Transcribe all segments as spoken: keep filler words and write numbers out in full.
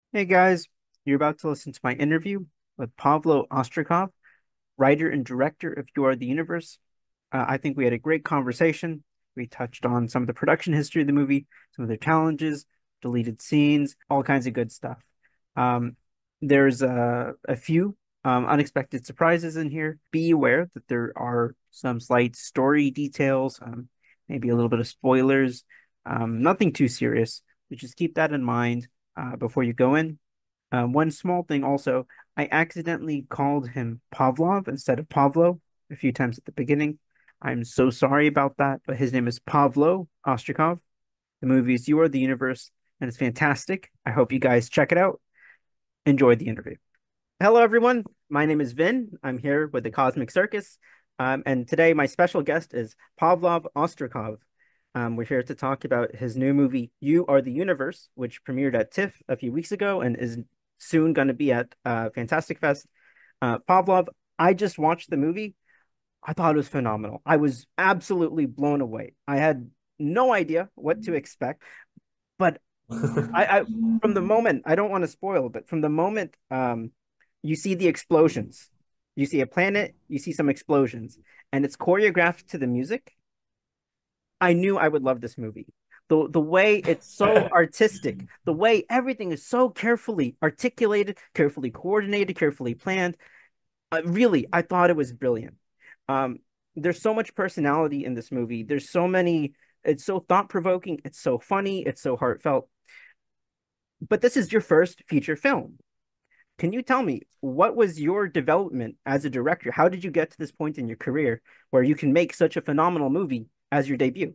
Hey guys, you're about to listen to my interview with Pavlo Ostrakov, writer and director of You Are the Universe. Uh, I think we had a great conversation. We touched on some of the production history of the movie, some of the challenges, deleted scenes, all kinds of good stuff. Um, there's uh, a few um, unexpected surprises in here. Be aware that there are some slight story details, um, maybe a little bit of spoilers. Um, nothing too serious, but just keep that in mind uh, before you go in. Um, one small thing also, I accidentally called him Pavlov instead of Pavlo a few times at the beginning. I'm so sorry about that, but his name is Pavlo Ostrakov. The movie is You Are the Universe, and it's fantastic. I hope you guys check it out. Enjoy the interview. Hello, everyone. My name is Vin. I'm here with the Cosmic Circus. Um, and today, my special guest is Pavlov Ostrakov. Um, we're here to talk about his new movie, You Are the Universe, which premiered at TIFF a few weeks ago and is soon going to be at uh, Fantastic Fest. Uh, Pavlov, I just watched the movie. I thought it was phenomenal. I was absolutely blown away. I had no idea what to expect, but I, I from the moment, I don't want to spoil, but from the moment um you see the explosions, you see a planet, you see some explosions, and it's choreographed to the music. I knew I would love this movie. The the way it's so artistic, the way everything is so carefully articulated, carefully coordinated, carefully planned. Uh, really, I thought it was brilliant. Um, there's so much personality in this movie. There's so many, it's so thought-provoking, it's so funny, it's so heartfelt. But this is your first feature film. Can you tell me what was your development as a director? How did you get to this point in your career where you can make such a phenomenal movie as your debut?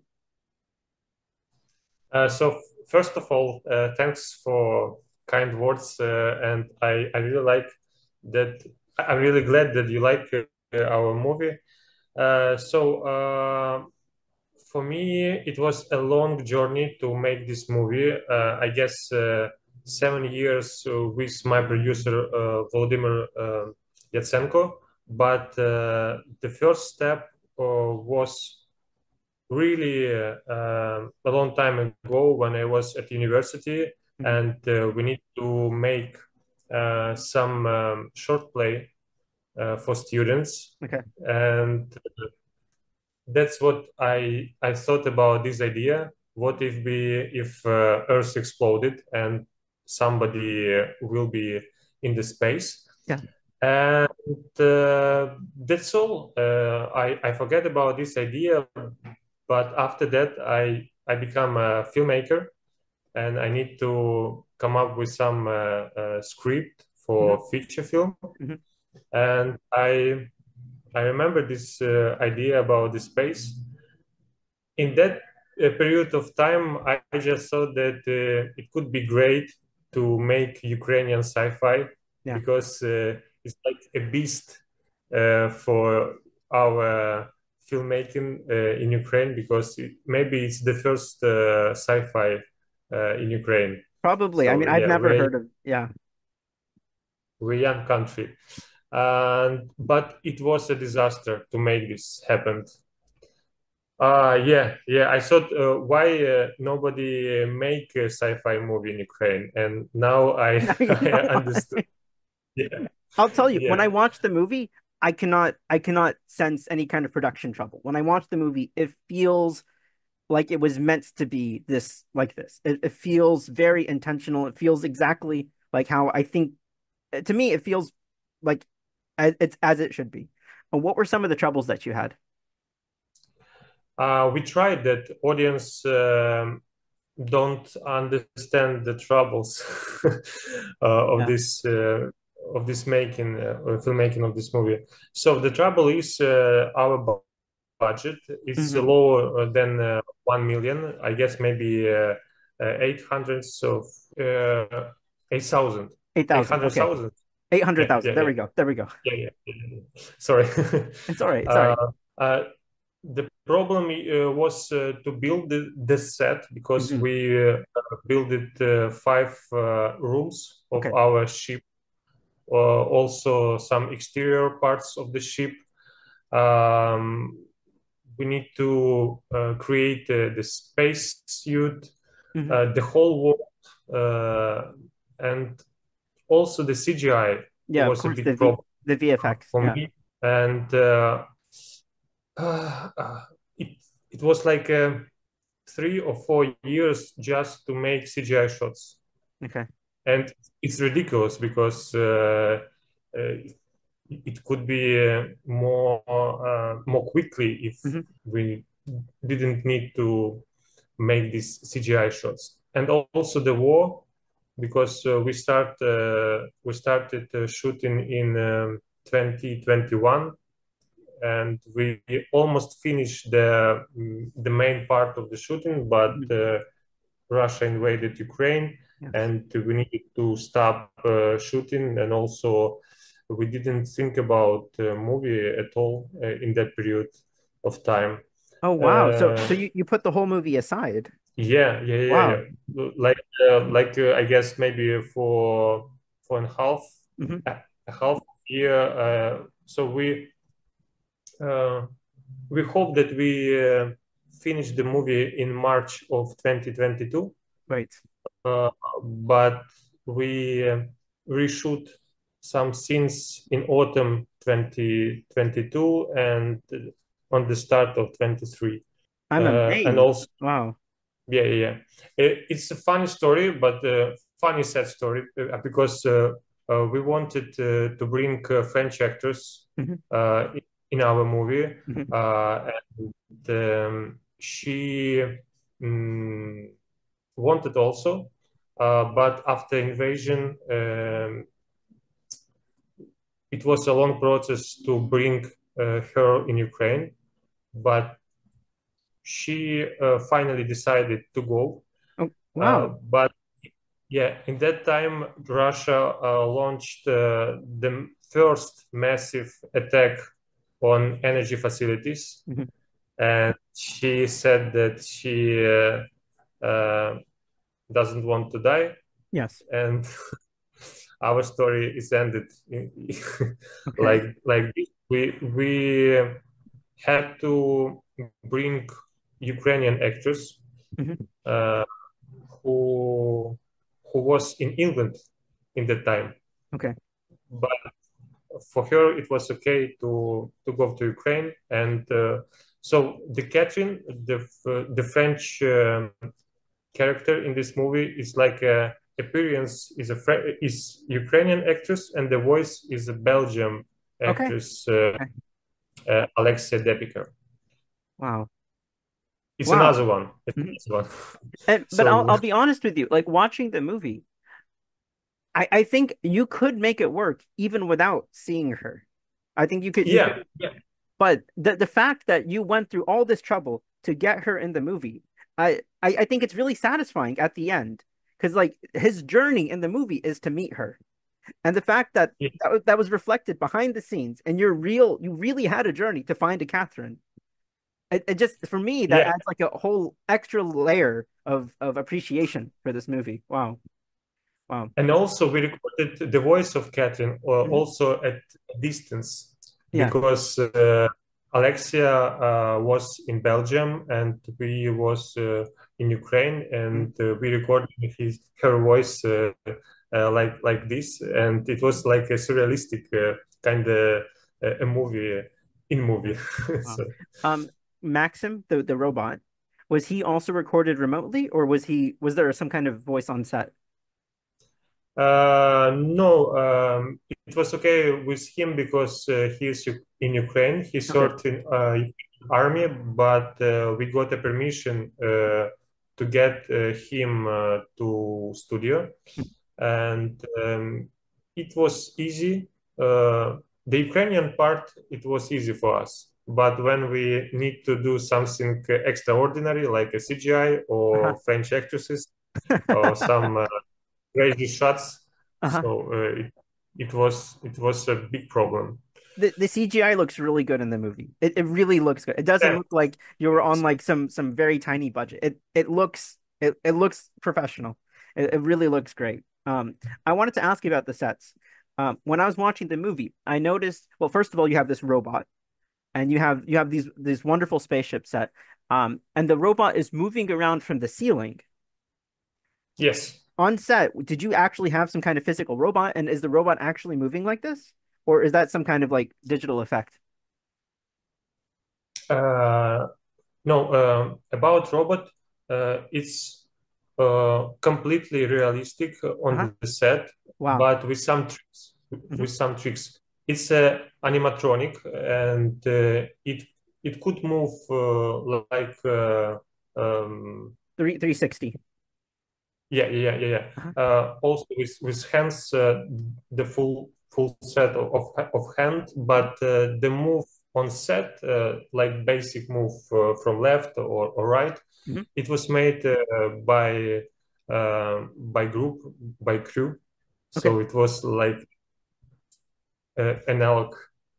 Uh, so first of all, uh, thanks for kind words, uh, and I, I really like that. I'm really glad that you like uh, our movie. Uh, so uh, for me, it was a long journey to make this movie. Uh, I guess uh, seven years uh, with my producer uh, Volodymyr uh, Yatsenko. But uh, the first step uh, was really uh, um, a long time ago when I was at university, Mhm. and uh, we need to make uh, some um, short play uh, for students, Okay. and that's what I I thought about this idea. What if we if uh, Earth exploded and somebody uh, will be in the space? Yeah. And uh, that's all. Uh, I I forget about this idea, but after that, I I become a filmmaker, and I need to come up with some uh, uh, script Hmm. for feature film. Hmm. And I I remember this uh, idea about the space. In that uh, period of time, I, I just thought that uh, it could be great to make Ukrainian sci-fi Yeah. because uh, it's like a beast uh, for our filmmaking uh, in Ukraine because it, maybe it's the first uh, sci-fi uh, in Ukraine. Probably. I So mean, I've yeah, never we're heard of, yeah. we're a young country, and but it was a disaster to make this happen. Uh, yeah, yeah. I thought uh, why uh, nobody uh, make a sci-fi movie in Ukraine, and now I, Now you I know understood. why. Yeah, I'll tell you, when yeah. I watch the movie, I cannot I cannot sense any kind of production trouble. When I watch the movie, it feels like it was meant to be this like this. It, it feels very intentional. It feels exactly like how I think to me it feels like as, it's as it should be. And what were some of the troubles that you had? Uh, we tried that. Audience um, don't understand the troubles uh, of Yeah. this uh, of this making uh, or filmmaking of this movie. So the trouble is uh, our bu- budget is Hmm. lower than uh, one million. I guess maybe uh, uh, eight hundred of uh, eight thousand, eight eight thousand. hundred Okay. thousand. Yeah, eight hundred thousand. yeah, There yeah, we go. There we go. yeah, yeah, yeah, yeah. Sorry. It's all right. It's all uh, right. uh, the problem uh, was uh, to build the, the set because Hmm. we uh, built it uh, five uh, rooms of Okay. our ship, uh, also some exterior parts of the ship. Um, we need to uh, create uh, the space suit, Hmm. uh, the whole world. Uh, and also the C G I Yeah, of was a course, the big V problem the V F X. for Yeah. me, and uh, uh, uh, it it was like uh, three or four years just to make C G I shots, Okay. and it's ridiculous because uh, uh, it could be uh, more uh, more quickly if Hmm. we didn't need to make these C G I shots. And also the war, because uh, we start uh, we started uh, shooting in um, twenty twenty-one, and we almost finished the mm, the main part of the shooting, but Hmm. uh, Russia invaded Ukraine, Yes. and we needed to stop uh, shooting. And also, we didn't think about uh, movie at all uh, in that period of time. Oh wow. So Uh, so you you put the whole movie aside. yeah, yeah, yeah, Wow. yeah. Like, uh, like uh, I guess maybe for for a half Hmm. a a half year. Uh, so we uh, we hope that we uh, finish the movie in March of twenty twenty-two. Right. Uh, but we uh, reshoot some scenes in autumn twenty twenty-two and on the start of twenty-three. I'm Uh, and amazed. also, Wow. yeah, yeah, yeah. It, it's a funny story, but uh, funny sad story uh, because uh, uh, we wanted uh, to bring uh, French actors Hmm. uh, in our movie, Hmm. uh, and um, she mm, wanted also, uh, but after invasion, um, it was a long process to bring uh, her in Ukraine, but she uh, finally decided to go. Oh Uh, wow. but yeah, in that time, Russia uh, launched uh, the first massive attack on energy facilities, Hmm. and she said that she uh, uh, doesn't want to die, Yes. and our story is ended Okay. like like this. We we had to bring Ukrainian actors Hmm. uh, who who was in England in that time, Okay. but for her it was okay to to go to Ukraine. And uh, so the Catherine, the the French um, character in this movie is like a appearance is a is Ukrainian actress, and the voice is a Belgium Okay. actress, uh, Okay. uh, Alexia Depiker. Wow. It's Wow. another one. It's Mhm. another one. And but I'll So I'll be honest with you, like watching the movie, I I think you could make it work even without seeing her. I think you could you yeah, could yeah, but the the fact that you went through all this trouble to get her in the movie, I I, I think it's really satisfying at the end because like his journey in the movie is to meet her. And the fact that yeah, that was, that was reflected behind the scenes and you're real you really had a journey to find a Catherine. It, it just for me that yeah. adds like a whole extra layer of of appreciation for this movie. Wow. Wow. And also, we recorded the voice of Catherine uh, Mhm. also at a distance Yeah. because uh, Alexia uh, was in Belgium and we was uh, in Ukraine, Mhm. and uh, we recorded his her voice uh, uh, like like this, and it was like a surrealistic uh, kind of uh, a movie in movie. Wow. So. Um, Maxim, the the robot, was he also recorded remotely, or was he was there some kind of voice on set? Uh, no, um, it was okay with him because uh, he is U- in Ukraine. He Okay. served in uh, army, but uh, we got a permission uh, to get uh, him uh, to studio, and um, it was easy. Uh, the Ukrainian part, it was easy for us. But when we need to do something extraordinary, like a C G I Uh-huh. or French actresses or some uh, crazy shots. Uh-huh. So uh, it, it was it was a big problem. The the C G I looks really good in the movie. It it really looks good. It doesn't Yeah. look like you were on like some some very tiny budget. It it looks it, it looks professional. It, it really looks great. Um, I wanted to ask you about the sets. Um, when I was watching the movie, I noticed, well, first of all, you have this robot and you have you have these this wonderful spaceship set. Um, and the robot is moving around from the ceiling. Yes. on set, did you actually have some kind of physical robot? And is the robot actually moving like this? Or is that some kind of like digital effect? Uh, no, um, about robot, uh, it's uh, completely realistic Uh-huh. on the set, Wow. but with some tricks. Hmm. With some tricks, it's a animatronic, and uh, it it could move uh, like uh, um, Three three sixty. yeah, yeah, yeah, yeah. Uh-huh. Uh, also with with hands, uh, the full full set of of, of hand, but uh, the move on set, uh, like basic move uh, from left or, or right, Hmm. it was made uh, by uh, by group by crew, Okay. so it was like uh, analog,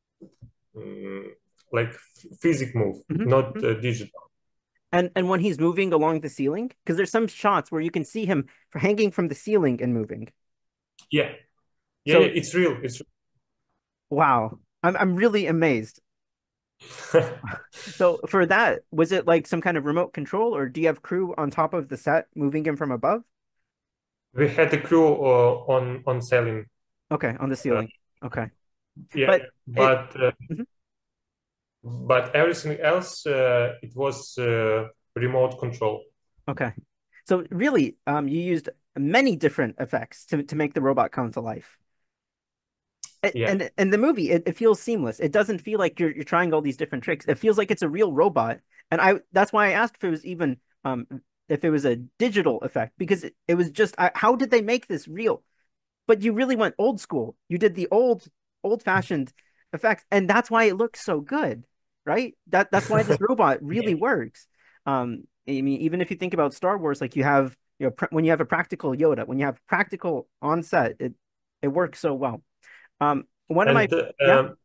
um, like physic move, Hmm. not Hmm. uh, digital. And and when he's moving along the ceiling, because there's some shots where you can see him hanging from the ceiling and moving. Yeah, yeah, yeah. So It's real. It's wow. I'm I'm really amazed. real. So for that, was it like some kind of remote control, or do you have crew on top of the set moving him from above? We had a crew uh, on on sailing. Okay, on the Uh, ceiling. Okay. yeah, But it but uh, mhm. but everything else uh, it was uh, remote control. Okay. So really, um, you used many different effects to to make the robot come to life. It, Yeah, and in the movie, it, it feels seamless. It doesn't feel like you're you're trying all these different tricks. It feels like it's a real robot. And I that's why I asked if it was even um if it was a digital effect because it, it was just I, how did they make this real? But you really went old school. You did the old old fashioned effects, and that's why it looks so good, right? That that's why this robot yeah, really works. Um, I mean, even if you think about Star Wars, like you have you know pr when you have a practical Yoda, when you have practical on set, it it works so well. Um, one of my and uh, yeah, um,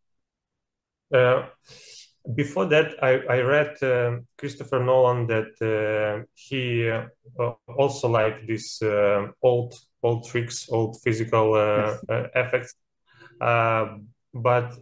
uh, before that, I I read uh, Christopher Nolan that uh, he uh, also liked these uh, old old tricks, old physical uh, yes, uh, effects. Uh, but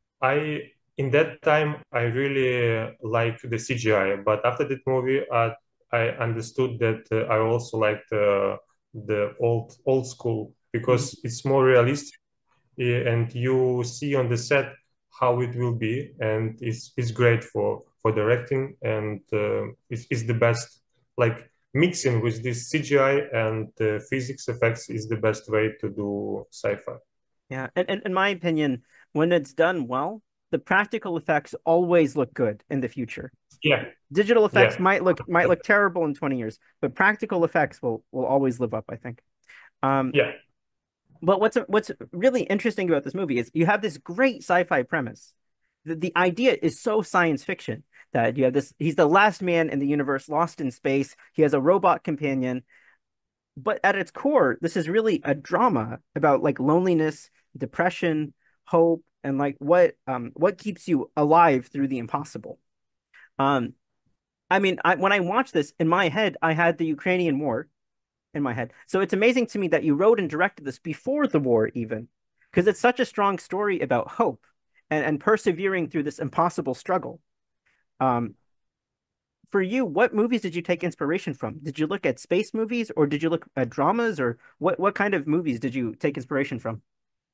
I in that time I really like the C G I, but after that movie, uh, I understood that uh, I also liked uh, the old old school mhm, because it's more realistic, eh, and you see on the set how it will be, and it's it's great for for directing, and uh, it's, it's the best. Like mixing with this C G I and uh, physics effects is the best way to do sci-fi. yeah. And, and in my opinion, when it's done well, the practical effects always look good in the future. Yeah, Digital effects yeah, might look might look terrible in twenty years, but practical effects will will always live up, I think. Um, yeah. but what's what's really interesting about this movie is you have this great sci-fi premise. The, the idea is so science fiction that you have this, he's the last man in the universe lost in space. He has a robot companion, but at its core, this is really a drama about like loneliness, depression, hope, and like what um what keeps you alive through the impossible. Um, I mean, I, when I watched this in my head, I had the Ukrainian war in my head. So it's amazing to me that you wrote and directed this before the war, even, because it's such a strong story about hope and, and persevering through this impossible struggle. Um, for you, what movies did you take inspiration from? Did you look at space movies or did you look at dramas or what, what kind of movies did you take inspiration from?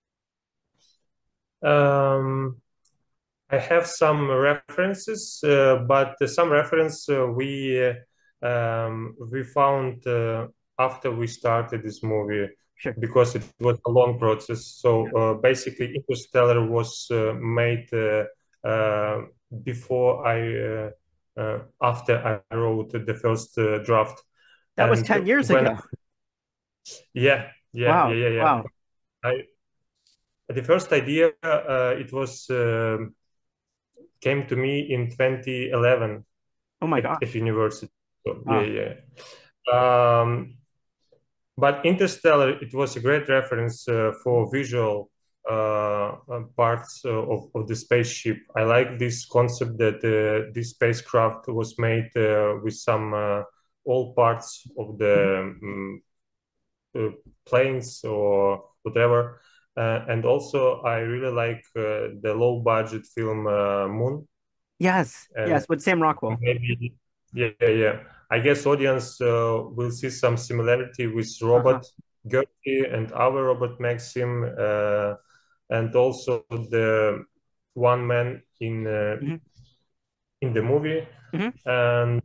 Um, I have some references, uh, but some reference uh, we uh, um, we found uh, after we started this movie Sure. because it was a long process. So Yeah. uh, basically, Interstellar was uh, made uh, uh, before I uh, uh, after I wrote the first uh, draft, That was and ten years when ago. yeah, yeah, yeah, Wow. yeah, yeah. Wow. I the first idea uh, it was. Um came to me in twenty eleven Oh my at, at gosh. university. So yeah, Wow. yeah. Um, but Interstellar, it was a great reference uh, for visual uh, uh, parts uh, of, of the spaceship. I like this concept that uh, this spacecraft was made uh, with some uh, old parts of Mhm. the um, uh, planes or whatever. Uh, and also, I really like uh, the low budget film uh, Moon. Yes. And Yes. With Sam Rockwell. maybe, yeah, yeah, yeah. I guess audience uh, will see some similarity with Uh-huh. Robot Gertie and our Robot Maxim, uh, and also the one man in uh, Hmm. in the movie. Hmm. And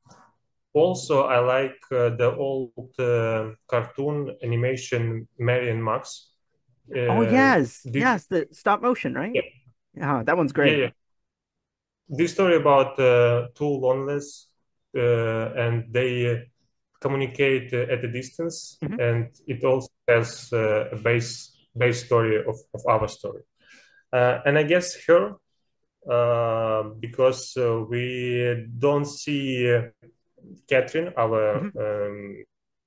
also, I like uh, the old uh, cartoon animation Mary and Max. Oh Uh, yes, did yes, the stop motion, right? yeah, Yeah, that one's yeah, great. yeah. This story about uh, two loneless uh, and they uh, communicate uh, at a distance, Hmm. and it also has uh, a base base story of, of our story. Uh, and I guess her uh, because uh, we don't see uh, Catherine, our Hmm. um,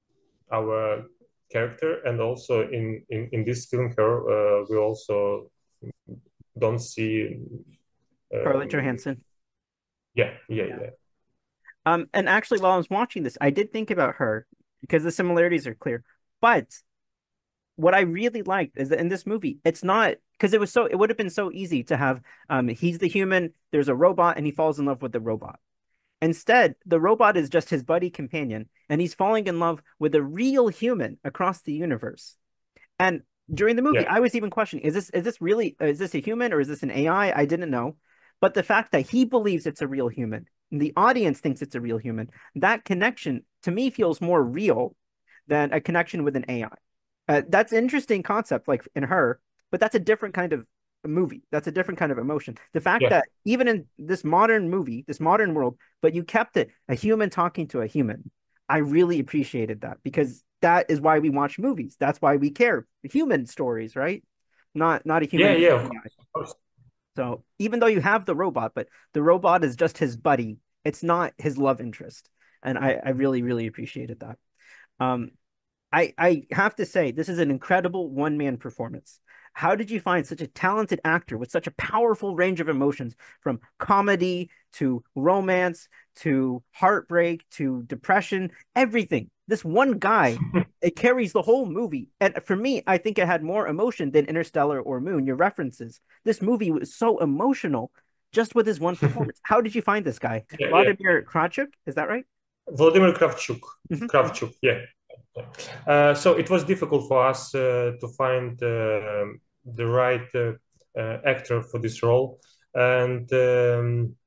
our character, and also in in, in this film, her uh, we also don't see. Scarlett Um, Johansson. yeah, yeah, Yeah. yeah, Um, and actually, while I was watching this, I did think about her because the similarities are clear. But what I really liked is that in this movie, it's not because it was so it would have been so easy to have um he's the human, there's a robot, and he falls in love with the robot. Instead, the robot is just his buddy companion, and he's falling in love with a real human across the universe. And during the movie, yeah, I was even questioning, is this is this really is this a human or is this an A I? I I didn't know. But the fact that he believes it's a real human and the audience thinks it's a real human, that connection to me feels more real than a connection with an A I. Uh, that's an interesting concept, like in her, but that's a different kind of movie. That's a different kind of emotion. The fact yeah, that even in this modern movie, this modern world, but you kept it a human talking to a human, I really appreciated that because that is why we watch movies. That's why we care. Human stories, right? Not not a yeah, human yeah. Of A I. course. So even though you have the robot, but the robot is just his buddy, it's not his love interest. And I, I really, really appreciated that. Um, I I have to say this is an incredible one man performance. How did you find such a talented actor with such a powerful range of emotions from comedy to romance to heartbreak to depression, everything? This one guy, it carries the whole movie. And for me, I think it had more emotion than Interstellar or Moon, your references. This movie was so emotional just with his one performance. How did you find this guy? Yeah, yeah. Vladimir Kravchuk, is that right? Vladimir Kravchuk. Mhm, mhm. Kravchuk, yeah. Uh, so it was difficult for us uh, to find uh, the right uh, uh, actor for this role, and um,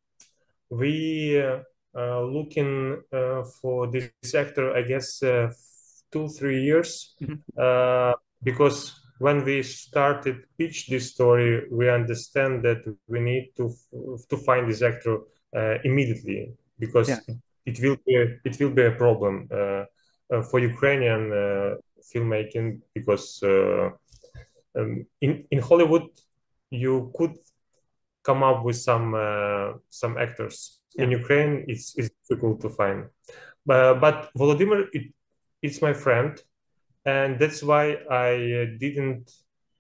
we uh, uh, looking uh, for this actor, I guess, uh, two three years, Mhm. uh, because when we started pitch this story, we understand that we need to to find this actor uh, immediately because Yes. it will be it will be a problem uh, uh, for Ukrainian uh, filmmaking because uh, um, in in Hollywood you could come up with some uh, some actors. Yeah. In Ukraine, it's, it's difficult to find. But, but Volodymyr, it, it's my friend, and that's why I uh, didn't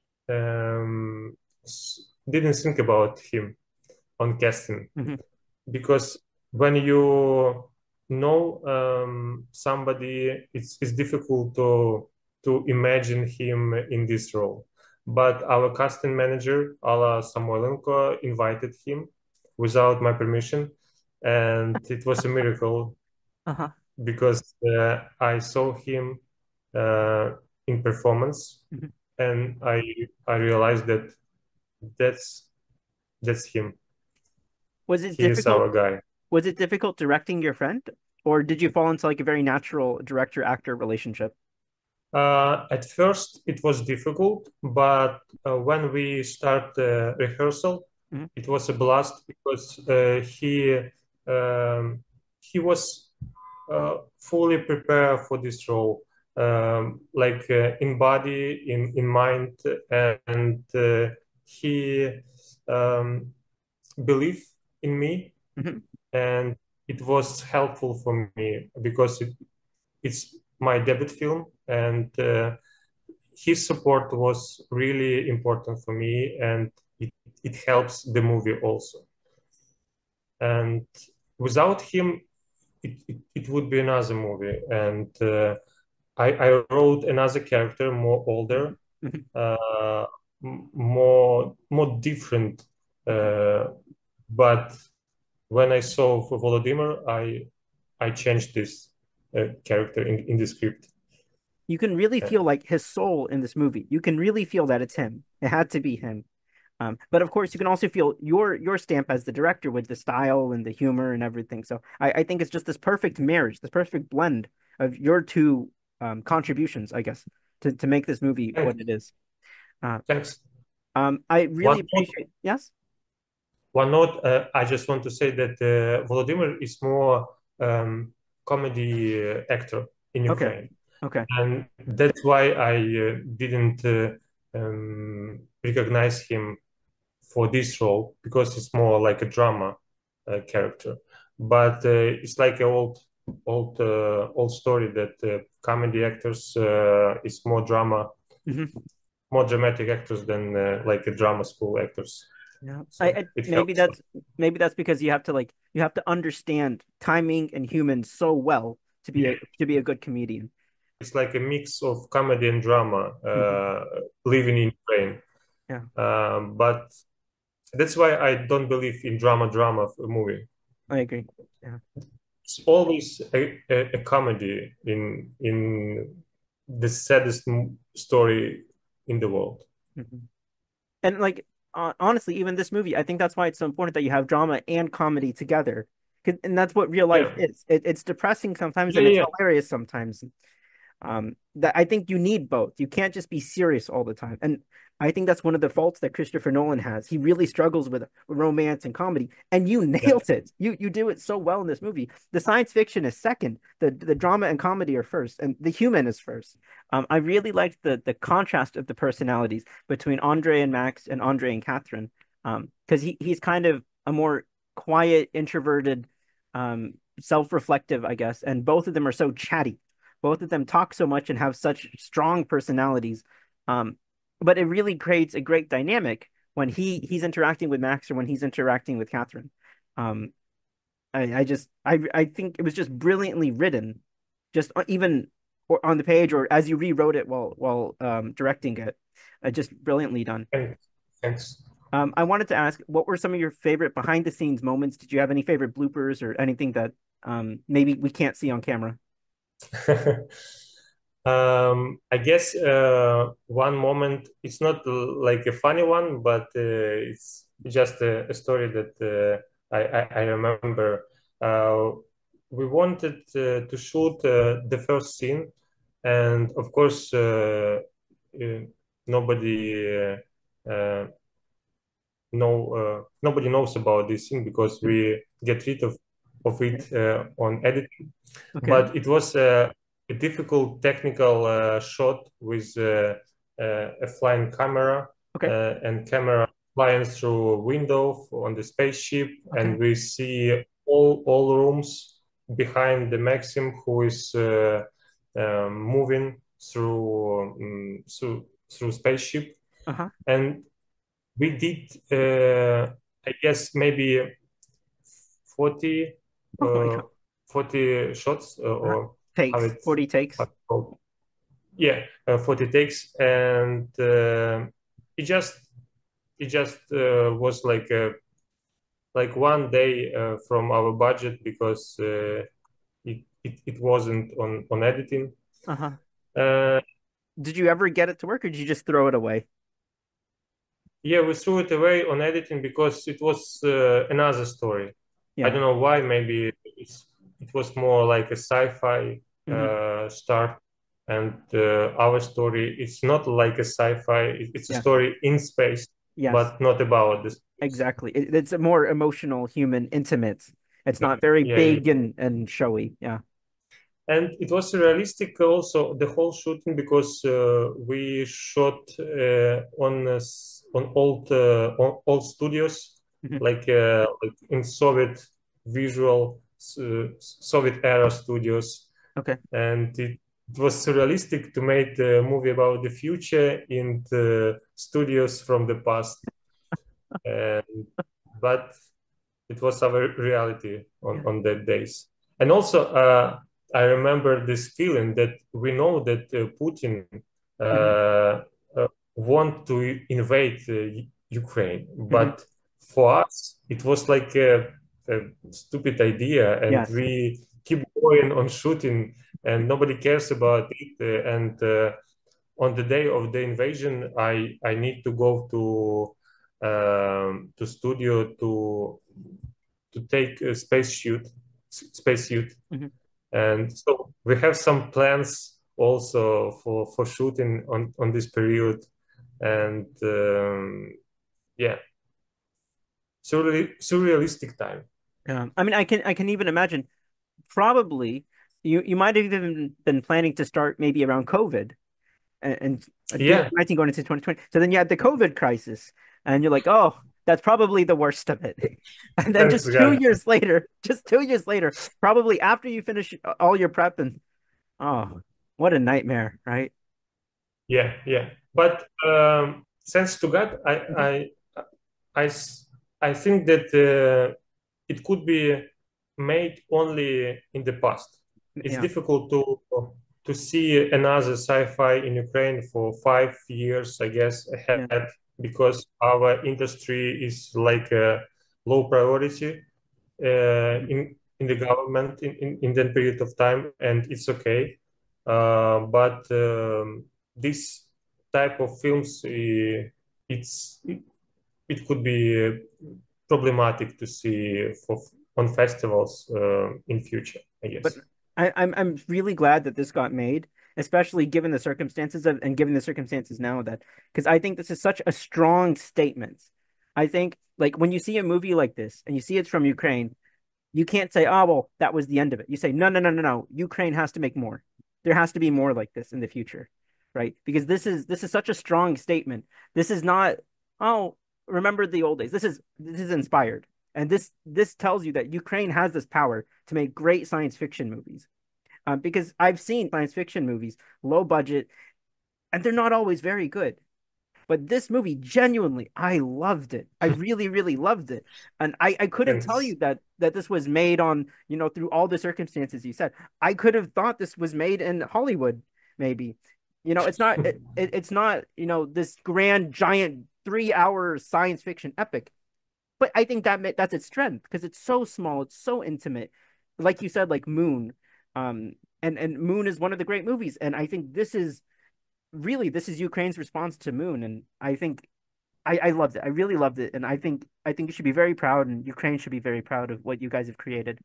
um, didn't think about him on casting Mhm. because when you know um, somebody, it's it's difficult to to imagine him in this role. But our casting manager, Alla Samoilenko, invited him without my permission, and it was a miracle Uh-huh. because uh, I saw him uh, in performance, Mhm. and I I realized that that's that's him. Was it He is difficult? our guy. Was it difficult directing your friend, or did you fall into like a very natural director-actor relationship? Uh, at first, it was difficult, but uh, when we start the rehearsal, Mhm. it was a blast because uh, he um, he was uh, fully prepared for this role, um, like uh, in body, in in mind, and uh, he um, believed in me, Mhm. and it was helpful for me because it, it's my debut film and. Uh, his support was really important for me and it, it helps the movie also. And without him, it, it, it would be another movie. And uh, I, I wrote another character, more older, Mhm. uh, more more different. Mhm. Uh, but when I saw for Volodymyr, I I changed this uh, character in in the script. You can really Uh, feel like his soul in this movie. You can really feel that it's him. It had to be him. Um, but of course, you can also feel your your stamp as the director with the style and the humor and everything. So I, I think it's just this perfect marriage, this perfect blend of your two um, contributions, I guess, to to make this movie what thanks. it is. Uh, Thanks. um, I really One note, appreciate. Yes. one note. Uh, I just want to say that uh, Volodymyr is more um, comedy uh, actor in Okay. Ukraine, Okay. and that's why I uh, didn't uh, um, recognize him for this role because it's more like a drama uh, character. But uh, it's like an old, old, uh, old story that uh, comedy actors uh, is more drama, Hmm. more dramatic actors than uh, like a drama school actors. Yeah. I, So I it maybe helps. that's maybe that's because you have to like you have to understand timing and humans so well to be Yeah, a to be a good comedian. it's like a mix of comedy and drama Hmm. uh, living in Ukraine. Yeah, Um, but that's why I don't believe in drama drama movie. I agree. Yeah. It's always a, a, a comedy in in the saddest m- story in the world. Hmm. And like uh, honestly, even this movie, I think that's why it's so important that you have drama and comedy together. 'Cause- And that's what real life Yeah, is. It, it's depressing sometimes yeah, and it's yeah. hilarious sometimes. Um, that I think you need both. You can't just be serious all the time. And I think that's one of the faults that Christopher Nolan has. He really struggles with romance and comedy, and you Yeah. nailed it. You you do it so well in this movie. The science fiction is second. The the drama and comedy are first, and the human is first. Um, I really liked the the contrast of the personalities between Andre and Max and Andre and Catherine. Um, because he he's kind of a more quiet, introverted, um, self-reflective, I guess, and both of them are so chatty. Both of them talk so much and have such strong personalities. Um, but it really creates a great dynamic when he he's interacting with Max or when he's interacting with Catherine. Um, I, I just I I think it was just brilliantly written, just even or on the page or as you rewrote it while while um, directing it, uh, just brilliantly done. Thanks. Thanks. Um, I wanted to ask, what were some of your favorite behind the scenes moments? Did you have any favorite bloopers or anything that um, maybe we can't see on camera? Um, I guess uh, one moment, it's not l- like a funny one, but uh, it's just a, a story that uh, I, I, I remember. Uh, we wanted uh, to shoot uh, the first scene, and of course, uh, uh, nobody uh, uh, know uh, nobody knows about this scene because Hmm. we get rid of of Okay. it uh, on editing. Okay. But it was uh, a difficult technical uh, shot with uh, uh, a flying camera Okay. uh, and camera flying through a window on the spaceship, and Okay. we see all all rooms behind the Maxim, who is uh, um, moving through um, through through spaceship, Uh-huh. and we did uh, I guess maybe forty Oh my uh, God. forty shots uh, Uh-huh. or how Takes, it forty how takes. it's called. Yeah, uh, forty takes, and uh, it just it just uh, was like uh, like one day uh, from our budget because uh, it, it it wasn't on on editing. Uh-huh. uh, Did you ever get it to work or did you just throw it away? yeah, we threw it away on editing because it was uh, another story. I Yeah. don't know why. Maybe it's it was more like a sci-fi Hmm. uh, start, and uh, our story it's not like a sci-fi. It- It's a Yeah. story in space, Yes. but not about the space. Exactly. It, it's a more emotional, human, intimate. It's Yeah, not very yeah, yeah. big and and showy. Yeah. And it was realistic also the whole shooting because uh, we shot uh, on uh, s- on old uh, on old studios Hmm. like uh, like in Soviet visual uh, Soviet era studios, Okay. and it, it was surrealistic to make the movie about the future in the studios from the past. And but it was our reality on, Yeah. on that days. And also, uh, I remember this feeling that we know that uh, Putin Hmm. uh, uh, want to invade uh, Ukraine, Hmm. but for us, it was like a, a stupid idea, and Yes. we keep going on shooting, and nobody cares about it. Uh, and uh, on the day of the invasion, I I need to go to um, to studio to to take a space shoot, space suit, Mhm. and so we have some plans also for for shooting on on this period, and um, yeah, surreal, surrealistic time. Um, I mean, I can I can even imagine probably you you might have even been planning to start maybe around COVID and, and doing Yeah, nineteen going into twenty twenty. So then you had the COVID crisis, and you're like, oh, that's probably the worst of it. And then thanks just two God. years later, just two years later, probably after you finish all your prep and oh, what a nightmare, right? Yeah, yeah. But um, thanks to God, I Mhm. I I s- I think that uh, it could be made only in the past. It's Yeah, difficult to to see another sci-fi in Ukraine for five years, I guess, yeah, ahead, because our industry is like a low priority uh, mhm. in in the government in, in, in that period of time, and it's okay. Uh, but um, this type of films, uh, it's it, it could be uh, problematic to see for on festivals uh, in future, I But guess. I, I'm I'm really glad that this got made, especially given the circumstances of and given the circumstances now that because I think this is such a strong statement. I think like when you see a movie like this and you see it's from Ukraine, you can't say, oh, well, that was the end of it. You say, no, no, no, no, no. Ukraine has to make more. There has to be more like this in the future, right? Because this is this is such a strong statement. This is not, oh, remember the old days. This is this is inspired. And this this tells you that Ukraine has this power to make great science fiction movies. Um, because I've seen science fiction movies, low budget, and they're not always very good. But this movie, genuinely, I loved it. I really, really loved it. And I, I couldn't tell you Thanks. that that this was made on, you know, through all the circumstances you said. I could have thought this was made in Hollywood, maybe. You know, it's not it, it, it's not, you know, this grand giant three hour science fiction epic. But I think that that's its strength because it's so small, it's so intimate. Like you said, like Moon. Um, and and Moon is one of the great movies. And I think this is really this is Ukraine's response to Moon, and I think I, I loved it. I really loved it, and I think I think you should be very proud, and Ukraine should be very proud of what you guys have created.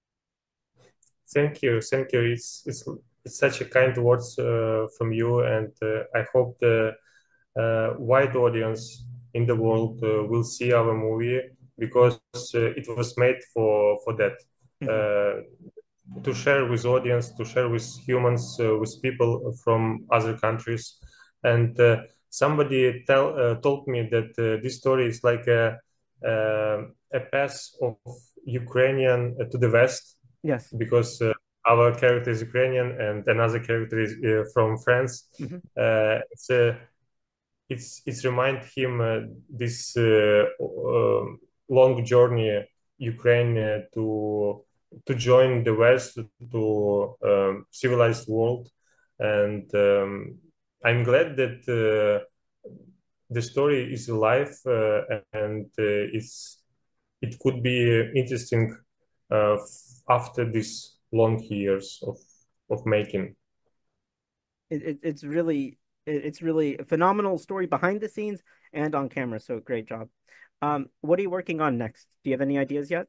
Thank you, thank you. It's it's it's such a kind words uh, from you, and uh, I hope the uh, wide audience in the world uh, will see our movie because uh, it was made for for that. Mhm. Uh, to share with audience, to share with humans, uh, with people from other countries. And uh, somebody tell, uh, told me that uh, this story is like a, uh, a pass of Ukrainian to the West Yes. because uh, our character is Ukrainian and another character is uh, from France. Mhm. Uh, it's a it's it's remind him uh, this uh, uh, long journey Ukraine uh, to to join the West to um, civilized world, and um, I'm glad that uh, the story is alive uh, and uh, it's it could be interesting uh, after these long years of of making. It, it it's really it, it's really a phenomenal story behind the scenes and on camera. So great job. Um, what are you working on next? Do you have any ideas yet?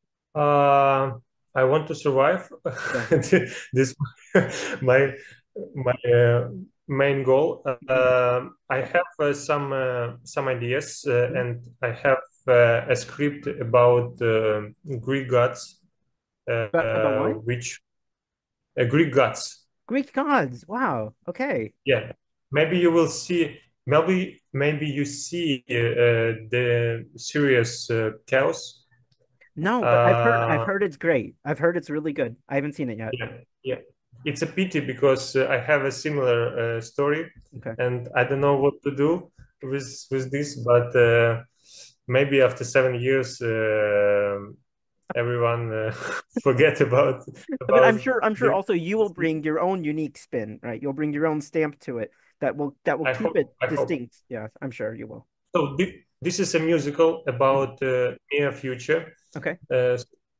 Uh, I want to survive. Yeah. This my my uh, main goal. Uh, I have uh, some uh, some ideas, uh, Mhm. and I have uh, a script about uh, Greek gods, About about uh, what? which uh, Greek gods. Greek gods. Wow. Okay. Yeah, maybe you will see. Maybe maybe you see uh, the serious uh, chaos. No, but I've heard I've Uh, heard it's great. I've heard it's really good. I haven't seen it yet. Yeah, yeah. It's a pity because uh, I have a similar uh, story, Okay. and I don't know what to do with with this. But uh, maybe after seven years, uh, everyone uh, forget about But I'm about sure I'm sure the. also you will bring your own unique spin, right? You'll bring your own stamp to it that will that will I keep hope. it I hope. distinct. Yeah, I'm sure you will. So thi- this is a musical Mhm. about uh, near future. Okay. Uh,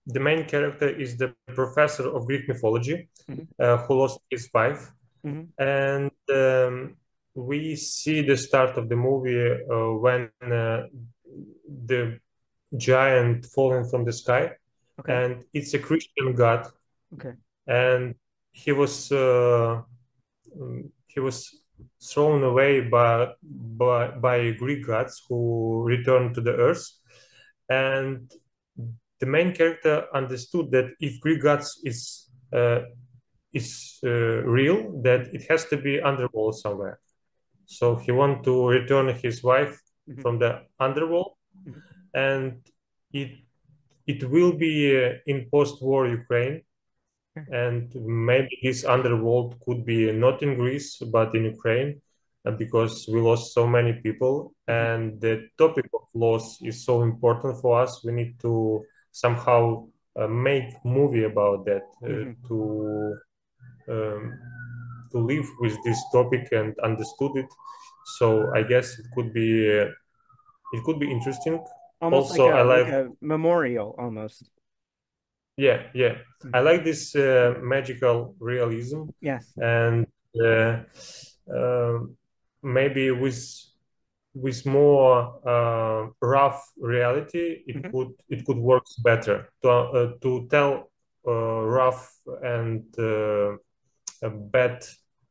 the main character is the professor of Greek mythology Hmm. uh, who lost his wife, Hmm. and um, we see the start of the movie uh, when uh, the giant falling from the sky, Okay. and it's a Christian god, Okay. and he was uh, um, he was thrown away by, by by Greek gods who returned to the earth, and the main character understood that if Greek gods is uh, is uh, real, that it has to be underworld somewhere. So he want to return his wife Hmm. from the underworld, Hmm. and it it will be uh, in post-war Ukraine, and maybe this underworld could be not in Greece but in Ukraine, uh, because we lost so many people, Hmm. and the topic of loss is so important for us. We need to somehow uh, make movie about that uh, Hmm. to um, to live with this topic and understood it. So I guess it could be uh, it could be interesting. Almost like Also, I a like like a memorial almost. yeah, yeah. I Hmm. like this uh, magical realism, Yes. and uh, um maybe with with more uh, rough reality, it Hmm. could it could work better to uh, to tell uh, rough and uh, a bad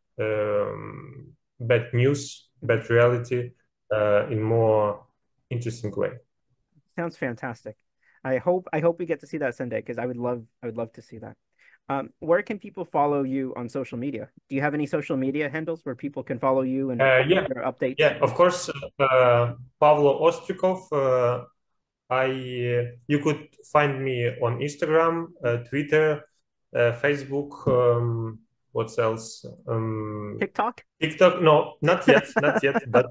um, bad news, Hmm. bad reality uh, in more interesting way. Sounds fantastic. I hope I hope we get to see that Sunday because I would love I would love to see that. Um, where can people follow you on social media? Do you have any social media handles where people can follow you and Uh, yeah, your updates? yeah, of course. Uh, Pavlo Ostrikov. Uh, I You could find me on Instagram, uh, Twitter, uh, Facebook. Um, what else? Um, TikTok? TikTok? No, not yet, not yet. But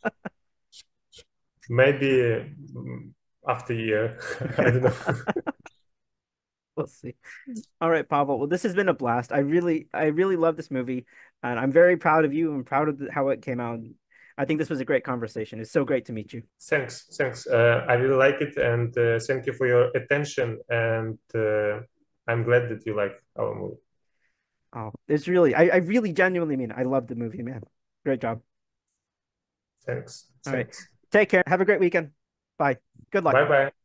maybe mm, after a year. I don't know. We'll see. All right, Pavel. Well, this has been a blast. I really, I really love this movie, and I'm very proud of you and proud of the, how it came out. I think this was a great conversation. It's so great to meet you. Thanks, thanks. Uh, I really like it, and uh, thank you for your attention. And uh, I'm glad that you like our movie. Oh, it's really, I, I really genuinely mean it. I love the movie, man. Great job. Thanks, All right. thanks. Take care. Have a great weekend. Bye. Good luck. Bye bye.